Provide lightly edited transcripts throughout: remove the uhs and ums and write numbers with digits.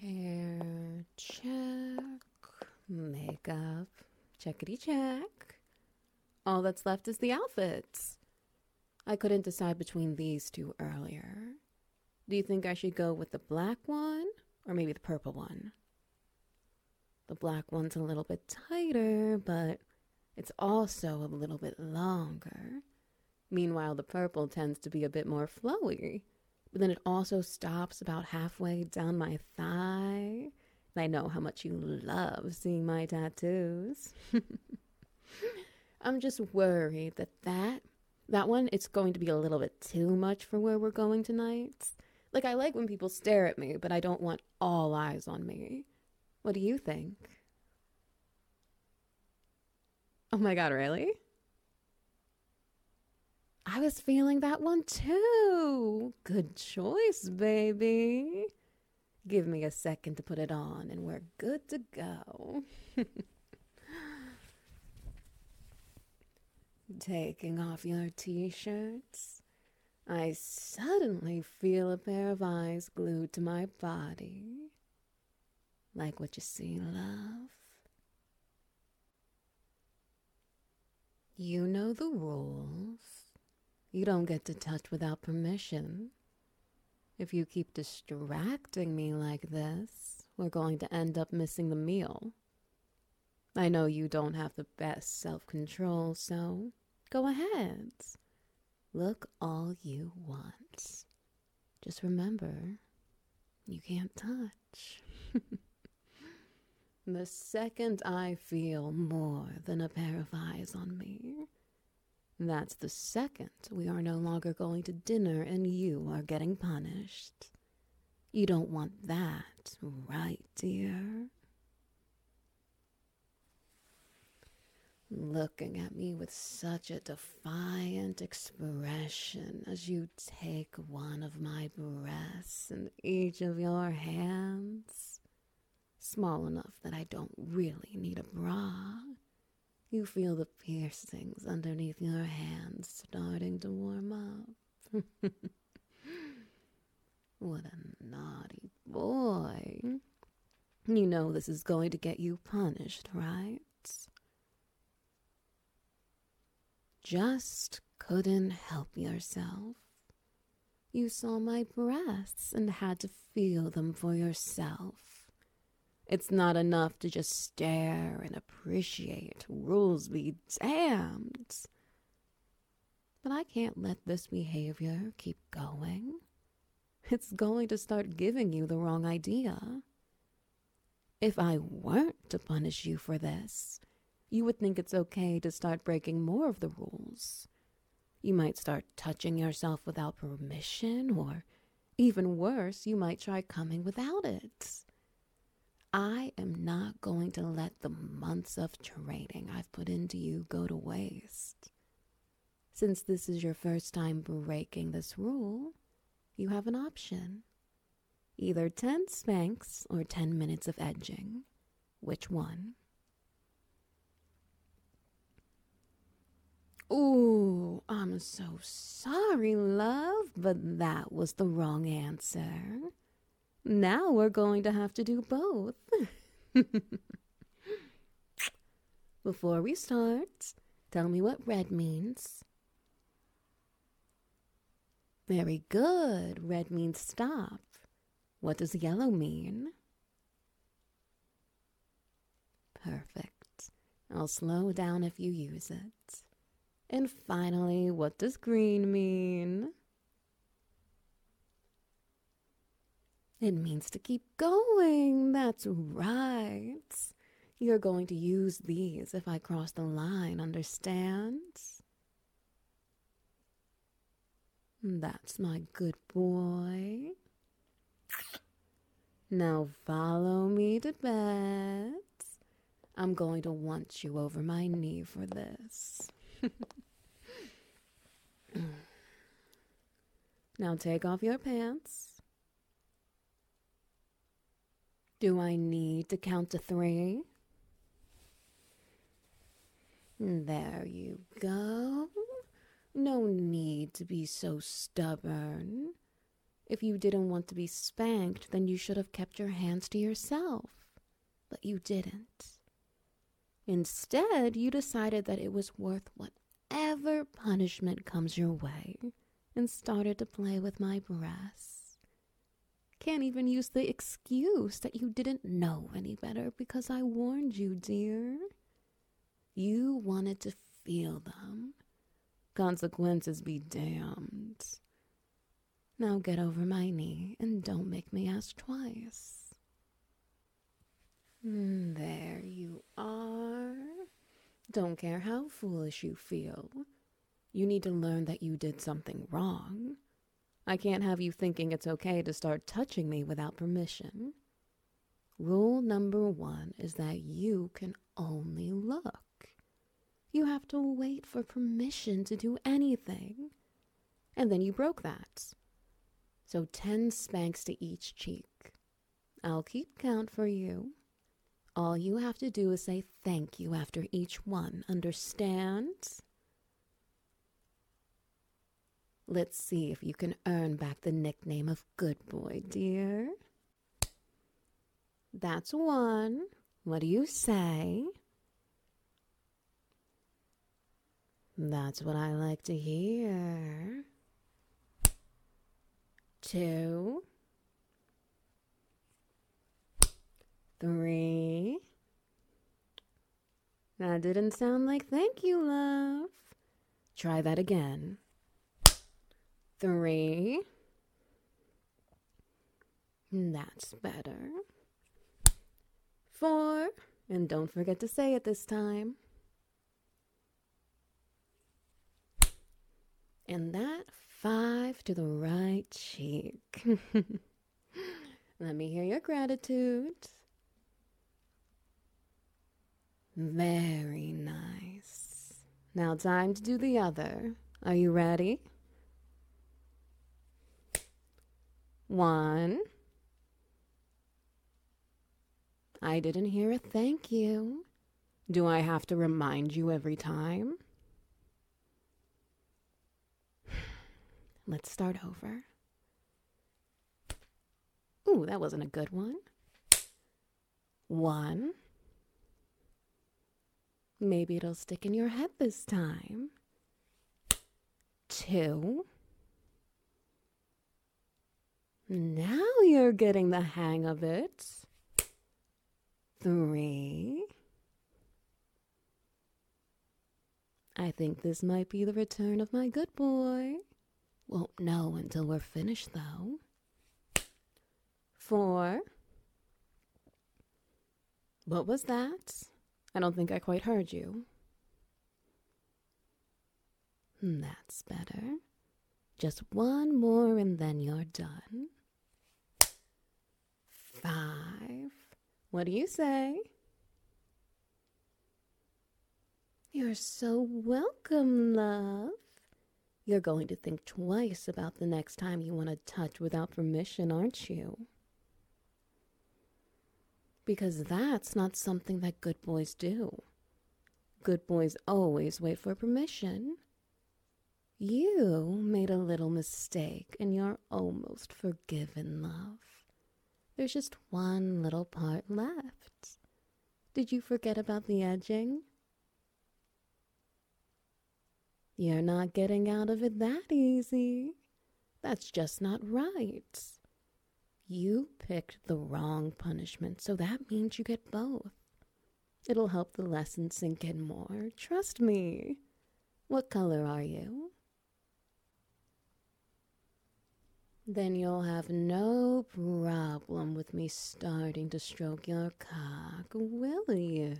Hair check, makeup, checkity check. All that's left is the outfits. I couldn't decide between these two earlier. Do you think I should go with the black one or maybe the purple one? The black one's a little bit tighter, but it's also a little bit longer. Meanwhile, the purple tends to be a bit more flowy, but then it also stops about halfway down my thigh. And I know how much you love seeing my tattoos. I'm just worried that one, it's going to be a little bit too much for where we're going tonight. Like, I like when people stare at me, but I don't want all eyes on me. What do you think? Oh my god, really? I was feeling that one too. Good choice, baby. Give me a second to put it on and we're good to go. Taking off your t-shirts, I suddenly feel a pair of eyes glued to my body. Like what you see, love? You know the rules. You don't get to touch without permission. If you keep distracting me like this, we're going to end up missing the meal. I know you don't have the best self-control, so go ahead. Look all you want. Just remember, you can't touch. The second I feel more than a pair of eyes on me, that's the second we are no longer going to dinner and you are getting punished. You don't want that, right, dear? Looking at me with such a defiant expression as you take one of my breasts in each of your hands, small enough that I don't really need a bra. You feel the piercings underneath your hands starting to warm up. What a naughty boy. You know this is going to get you punished, right? Just couldn't help yourself. You saw my breasts and had to feel them for yourself. It's not enough to just stare and appreciate. Rules be damned. But I can't let this behavior keep going. It's going to start giving you the wrong idea. If I weren't to punish you for this, you would think it's okay to start breaking more of the rules. You might start touching yourself without permission, or even worse, you might try coming without it. I am not going to let the months of training I've put into you go to waste. Since this is your first time breaking this rule, you have an option. Either 10 spanks or 10 minutes of edging. Which one? Ooh, I'm so sorry, love, but that was the wrong answer. Now we're going to have to do both. Before we start, tell me what red means. Very good. Red means stop. What does yellow mean? Perfect. I'll slow down if you use it. And finally, what does green mean? It means to keep going. That's right. You're going to use these if I cross the line, understand? That's my good boy. Now follow me to bed. I'm going to want you over my knee for this. Now take off your pants. Do I need to count to 3? There you go. No need to be so stubborn. If you didn't want to be spanked, then you should have kept your hands to yourself. But you didn't. Instead, you decided that it was worth whatever punishment comes your way and started to play with my breasts. Can't even use the excuse that you didn't know any better because I warned you, dear. You wanted to feel them. Consequences be damned. Now get over my knee and don't make me ask twice. There you are. Don't care how foolish you feel. You need to learn that you did something wrong. I can't have you thinking it's okay to start touching me without permission. Rule number 1 is that you can only look. You have to wait for permission to do anything. And then you broke that. So 10 spanks to each cheek. I'll keep count for you. All you have to do is say thank you after each one, understand? Let's see if you can earn back the nickname of Good Boy, dear. That's 1. What do you say? That's what I like to hear. 2. 3. That didn't sound like thank you, love. Try that again. 3. That's better. 4. And don't forget to say it this time. And that 5 to the right cheek. Let me hear your gratitude. Very nice. Now time to do the other. Are you ready? 1. I didn't hear a thank you. Do I have to remind you every time? Let's start over. Ooh, that wasn't a good one. 1. Maybe it'll stick in your head this time. 2. Now you're getting the hang of it. 3. I think this might be the return of my good boy. Won't know until we're finished, though. 4. What was that? I don't think I quite heard you. That's better. Just 1 more and then you're done. 5. What do you say? You're so welcome, love. You're going to think twice about the next time you want to touch without permission, aren't you? Because that's not something that good boys do. Good boys always wait for permission. You made a little mistake and you're almost forgiven, love. There's just 1 little part left. Did you forget about the edging? You're not getting out of it that easy. That's just not right. You picked the wrong punishment, so that means you get both. It'll help the lesson sink in more. Trust me. What color are you? Then you'll have no problem with me starting to stroke your cock, will you?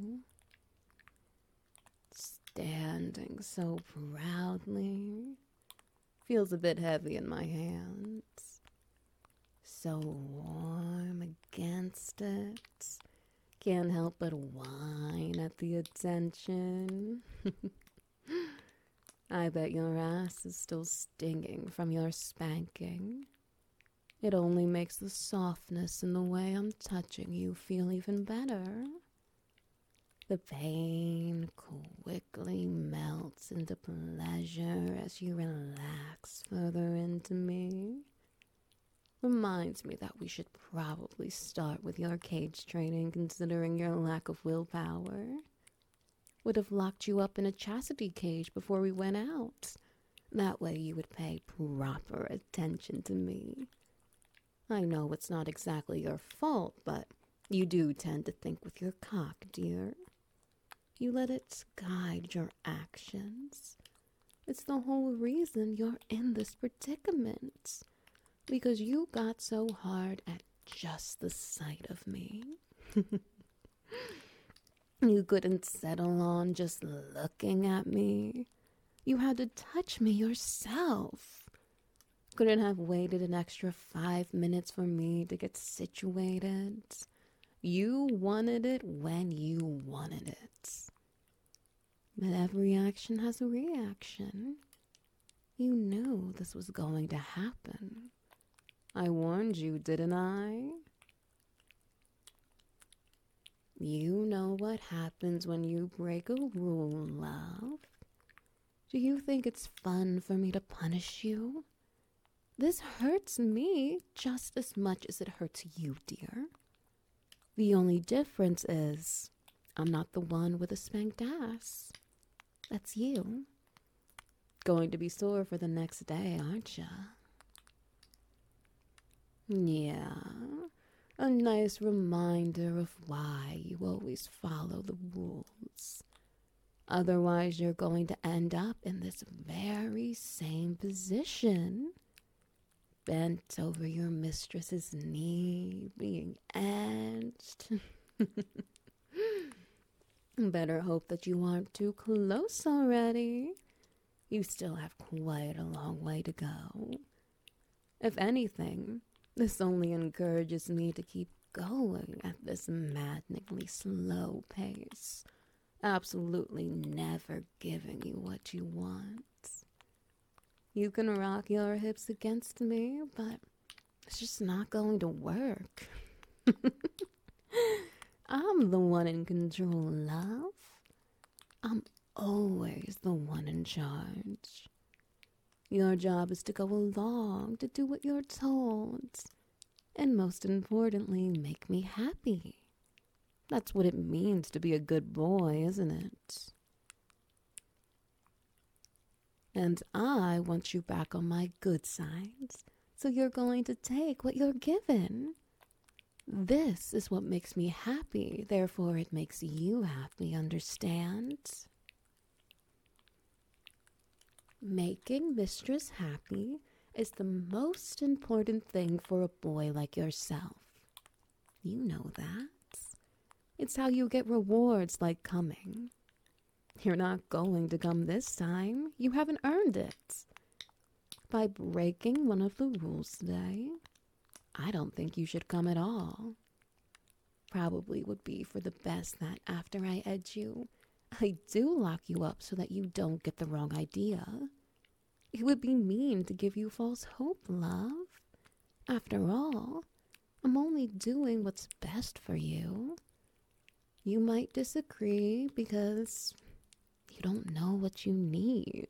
Standing so proudly. Feels a bit heavy in my hands. So warm against it. Can't help but whine at the attention. I bet your ass is still stinging from your spanking. It only makes the softness in the way I'm touching you feel even better. The pain quickly melts into pleasure as you relax further into me. Reminds me that we should probably start with your cage training considering your lack of willpower. Would have locked you up in a chastity cage before we went out. That way you would pay proper attention to me. I know it's not exactly your fault, but you do tend to think with your cock, dear. You let it guide your actions. It's the whole reason you're in this predicament. Because you got so hard at just the sight of me. You couldn't settle on just looking at me. You had to touch me yourself. Couldn't have waited an extra 5 minutes for me to get situated. You wanted it when you wanted it. But every action has a reaction. You knew this was going to happen. I warned you, didn't I? You know what happens when you break a rule, love. Do you think it's fun for me to punish you? This hurts me just as much as it hurts you, dear. The only difference is I'm not the one with a spanked ass. That's you. Going to be sore for the next day, aren't ya? Yeah, a nice reminder of why you always follow the rules. Otherwise, you're going to end up in this very same position. Bent over your mistress's knee, being edged. Better hope that you aren't too close already. You still have quite a long way to go. If anything, this only encourages me to keep going at this maddeningly slow pace, absolutely never giving you what you want. You can rock your hips against me, but it's just not going to work. I'm the one in control, love. I'm always the one in charge. Your job is to go along, to do what you're told, and most importantly, make me happy. That's what it means to be a good boy, isn't it? And I want you back on my good side, so you're going to take what you're given. This is what makes me happy, therefore it makes you happy, understand? Making mistress happy is the most important thing for a boy like yourself. You know that. It's how you get rewards like coming. You're not going to come this time. You haven't earned it. By breaking one of the rules today, I don't think you should come at all. Probably would be for the best that after I edge you, I do lock you up so that you don't get the wrong idea. It would be mean to give you false hope, love. After all, I'm only doing what's best for you. You might disagree because you don't know what you need.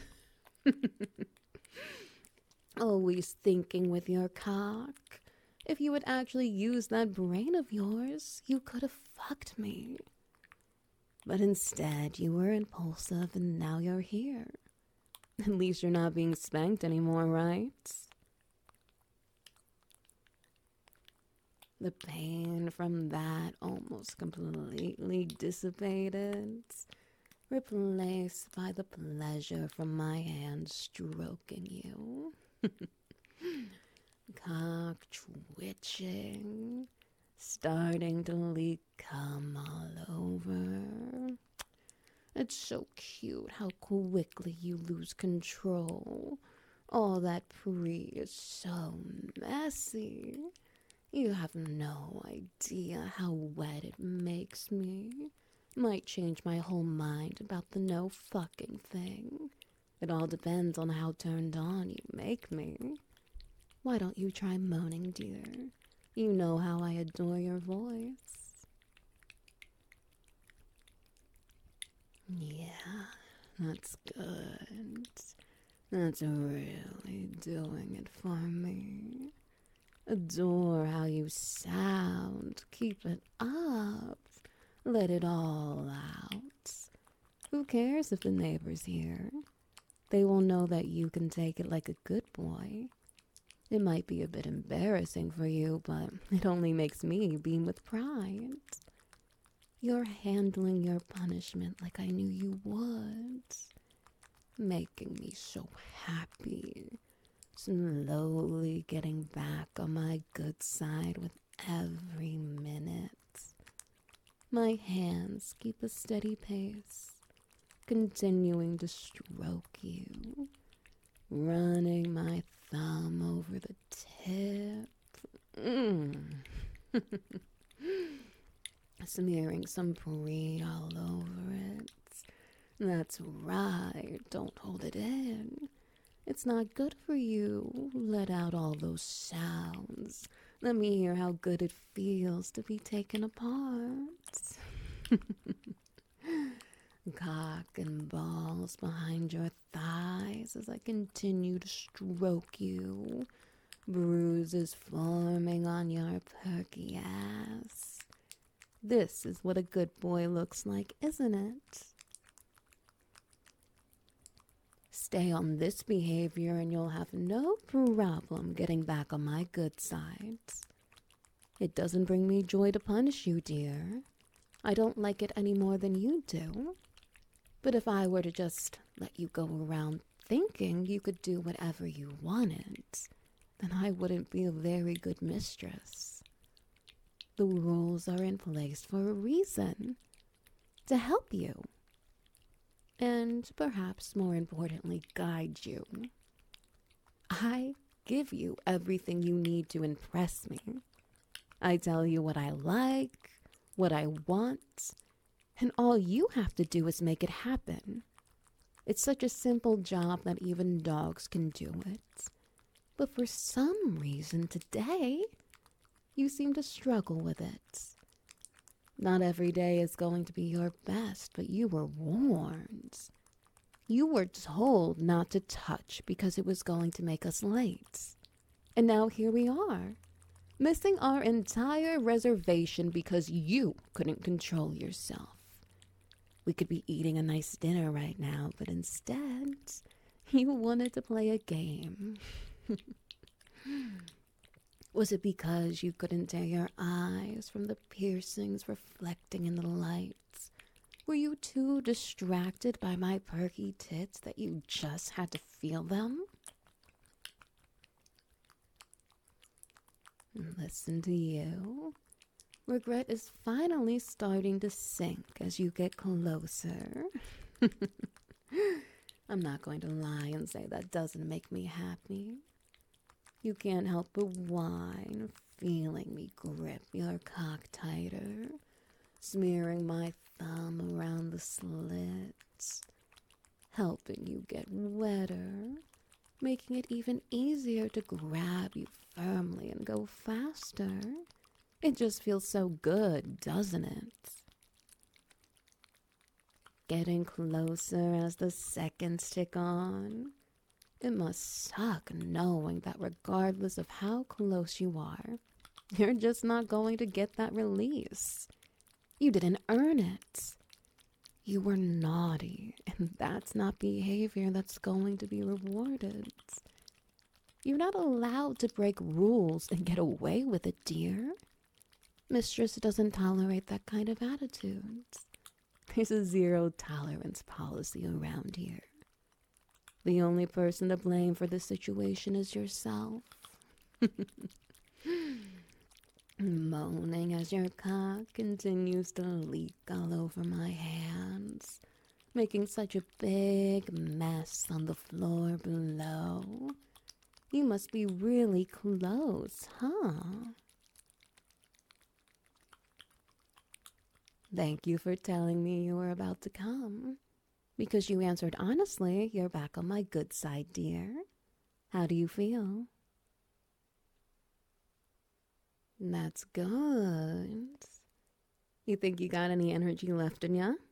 Always thinking with your cock. If you had actually used that brain of yours, you could have fucked me. But instead, you were impulsive and now you're here. At least you're not being spanked anymore, right? The pain from that almost completely dissipated, replaced by the pleasure from my hand stroking you. Cock twitching, starting to leak cum all over. It's so cute how quickly you lose control. All that pre is so messy. You have no idea how wet it makes me. Might change my whole mind about the no fucking thing. It all depends on how turned on you make me. Why don't you try moaning, dear? You know how I adore your voice. Yeah, that's good. That's really doing it for me. Adore how you sound. Keep it up. Let it all out. Who cares if the neighbors hear? They will know that you can take it like a good boy. It might be a bit embarrassing for you, but it only makes me beam with pride. You're handling your punishment like I knew you would, making me so happy, slowly getting back on my good side with every minute. My hands keep a steady pace, continuing to stroke you, running my thumb over the tip. Smearing some brie all over it. That's right, don't hold it in. It's not good for you. Let out all those sounds. Let me hear how good it feels to be taken apart. Cock and balls behind your thighs as I continue to stroke you. Bruises forming on your perky ass. This is what a good boy looks like, isn't it? Stay on this behavior and you'll have no problem getting back on my good side. It doesn't bring me joy to punish you, dear. I don't like it any more than you do. But if I were to just let you go around thinking you could do whatever you wanted, then I wouldn't be a very good mistress. The rules are in place for a reason, to help you, and perhaps more importantly, guide you. I give you everything you need to impress me. I tell you what I like, what I want, and all you have to do is make it happen. It's such a simple job that even dogs can do it. But for some reason today, you seem to struggle with it. Not every day is going to be your best, but you were warned. You were told not to touch because it was going to make us late. And now here we are, missing our entire reservation because you couldn't control yourself. We could be eating a nice dinner right now, but instead, you wanted to play a game. Was it because you couldn't tear your eyes from the piercings reflecting in the lights? Were you too distracted by my perky tits that you just had to feel them? Listen to you. Regret is finally starting to sink as you get closer. I'm not going to lie and say that doesn't make me happy. You can't help but whine, feeling me grip your cock tighter, smearing my thumb around the slits, helping you get wetter, making it even easier to grab you firmly and go faster. It just feels so good, doesn't it? Getting closer as the seconds tick on. It must suck knowing that regardless of how close you are, you're just not going to get that release. You didn't earn it. You were naughty, and that's not behavior that's going to be rewarded. You're not allowed to break rules and get away with it, dear. Mistress doesn't tolerate that kind of attitude. There's a zero tolerance policy around here. The only person to blame for this situation is yourself. Moaning as your cock continues to leak all over my hands, making such a big mess on the floor below. You must be really close, huh? Thank you for telling me you were about to come. Because you answered honestly, you're back on my good side, dear. How do you feel? That's good. You think you got any energy left in ya?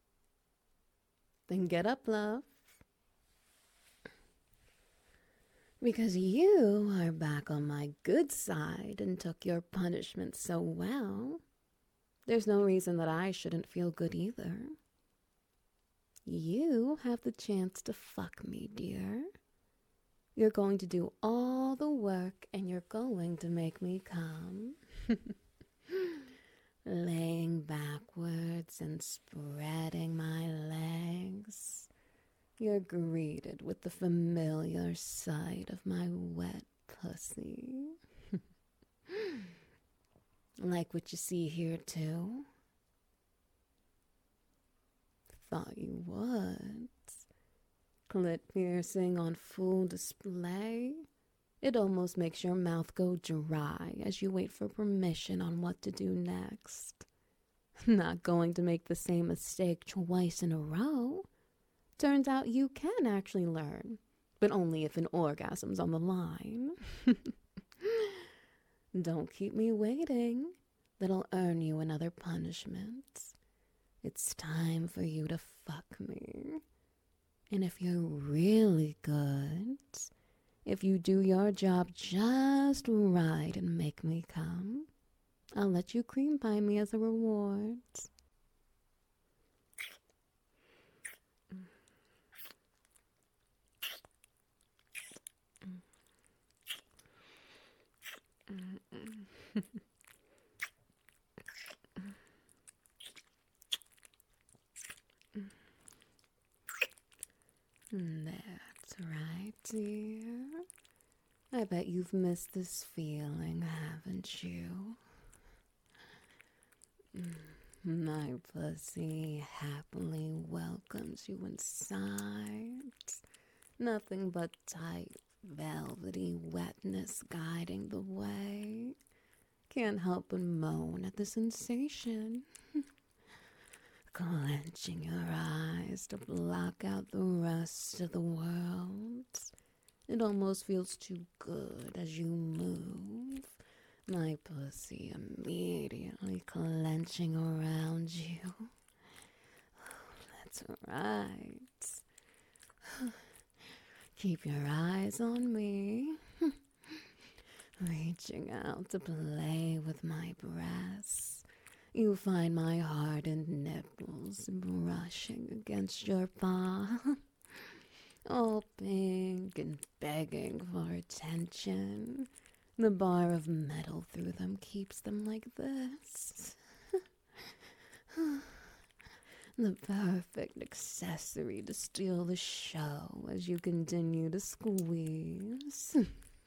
Then get up, love. Because you are back on my good side and took your punishment so well, there's no reason that I shouldn't feel good either. You have the chance to fuck me, dear. You're going to do all the work and you're going to make me come. Laying backwards and spreading my legs, you're greeted with the familiar sight of my wet pussy. Like what you see here, too? Thought you would. Clit piercing on full display. It almost makes your mouth go dry as you wait for permission on what to do next. Not going to make the same mistake twice in a row. Turns out you can actually learn, but only if an orgasm's on the line. Don't keep me waiting. That'll earn you another punishment. It's time for you to fuck me. And if you're really good, if you do your job just right and make me come, I'll let you cream pie me as a reward. That's right, dear. I bet you've missed this feeling, haven't you? My pussy happily welcomes you inside. Nothing but tight, velvety wetness guiding the way. Can't help but moan at the sensation. Clenching your eyes to block out the rest of the world. It almost feels too good as you move. My pussy immediately clenching around you. That's right. Keep your eyes on me. Reaching out to play with my breasts. You find my hardened nipples brushing against your palm. All pink and begging for attention. The bar of metal through them keeps them like this. The perfect accessory to steal the show as you continue to squeeze.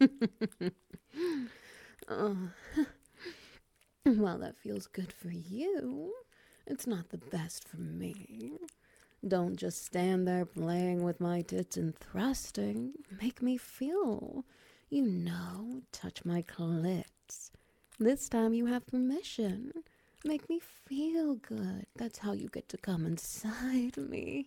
While that feels good for you, it's not the best for me. Don't just stand there playing with my tits and thrusting. Make me feel. You know, touch my clit. This time you have permission. Make me feel good. That's how you get to come inside me.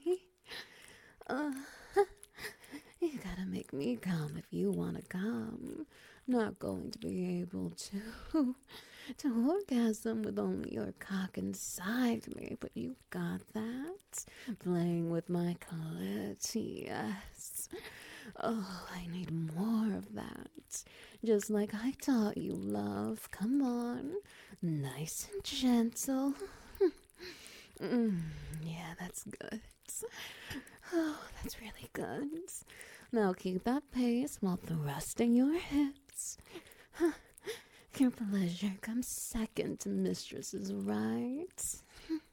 You gotta make me come if you wanna come. Not going to be able to orgasm with only your cock inside me, but you got that. Playing with my clit, yes. Oh, I need more of that. Just like I taught you, love. Come on. Nice and gentle. Yeah, that's good. Oh, that's really good. Now keep that pace while thrusting your hips. Your pleasure comes second to mistress's rights.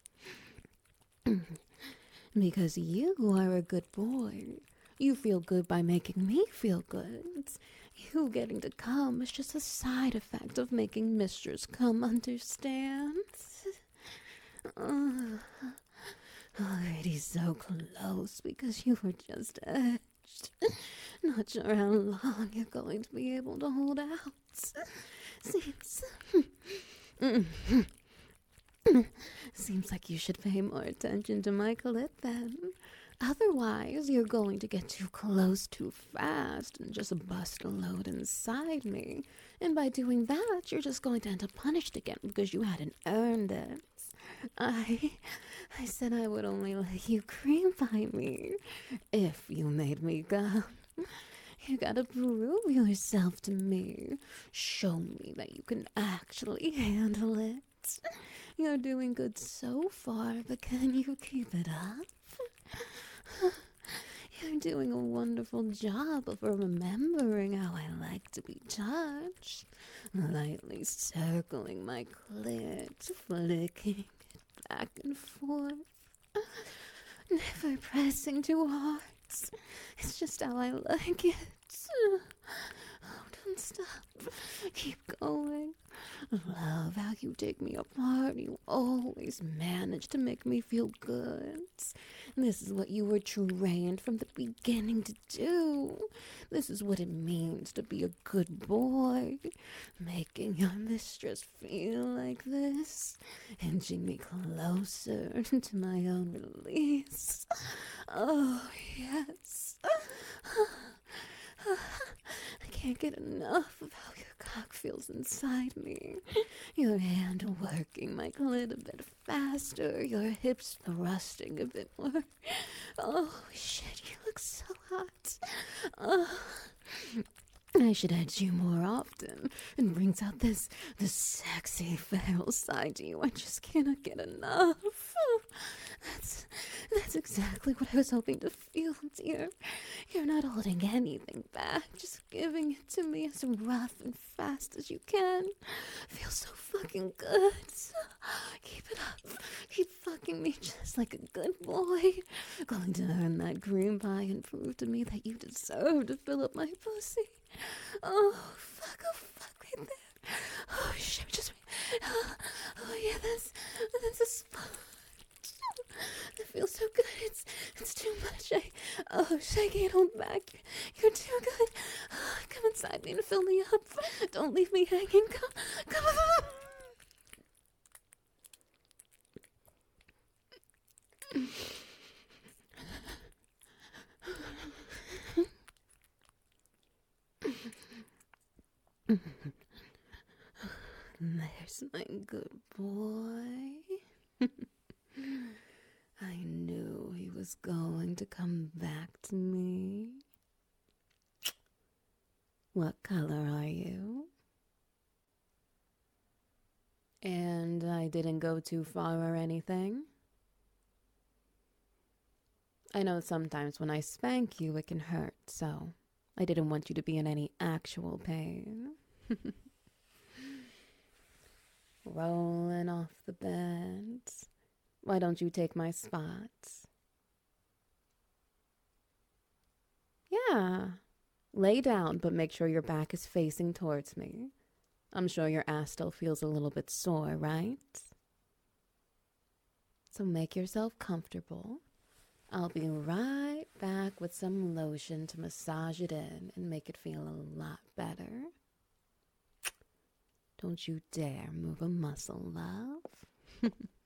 Because you are a good boy. You feel good by making me feel good. You getting to come is just a side effect of making mistress come, understand? Already so close because you were just edged. Not sure how long you're going to be able to hold out. Seems like you should pay more attention to my clit then. Otherwise, you're going to get too close too fast and just bust a load inside me. And by doing that, you're just going to end up punished again because you hadn't earned it. I said I would only let you cream pie me if you made me come. You gotta prove yourself to me. Show me that you can actually handle it. You're doing good so far, but can you keep it up? You're doing a wonderful job of remembering how I like to be touched. Lightly circling my clit, flicking it back and forth. Never pressing too hard. It's just how I like it. Oh, don't stop. Keep going. Love how you take me apart. You always manage to make me feel good. This is what you were trained from the beginning to do. This is what it means to be a good boy. Making your mistress feel like this. Inching me closer to my own release. Oh, yes. I can't get enough of how your cock feels inside me. Your hand working my clit a bit faster, your hips thrusting a bit more. Oh, shit, you look so hot. I should edge you more often. It brings out this sexy feral side to you. I just cannot get enough. That's exactly what I was hoping to feel, dear. You're not holding anything back, just giving it to me as rough and fast as you can. Feels so fucking good. Keep it up. Keep fucking me just like a good boy. Going to earn that cream pie and prove to me that you deserve to fill up my pussy. Oh, fuck right there. Oh, shit, just wait. Oh, yeah, that's a spot. It feels so good. It's too much. I can't hold back. You're too good. Come inside me and fill me up. Don't leave me hanging. Come on. There's my good boy. I knew he was going to come back to me. What color are you? And I didn't go too far or anything. I know sometimes when I spank you, it can hurt, so I didn't want you to be in any actual pain. Rolling off the bed. Why don't you take my spot? Yeah. Lay down, but make sure your back is facing towards me. I'm sure your ass still feels a little bit sore, right? So make yourself comfortable. I'll be right back with some lotion to massage it in and make it feel a lot better. Don't you dare move a muscle, love.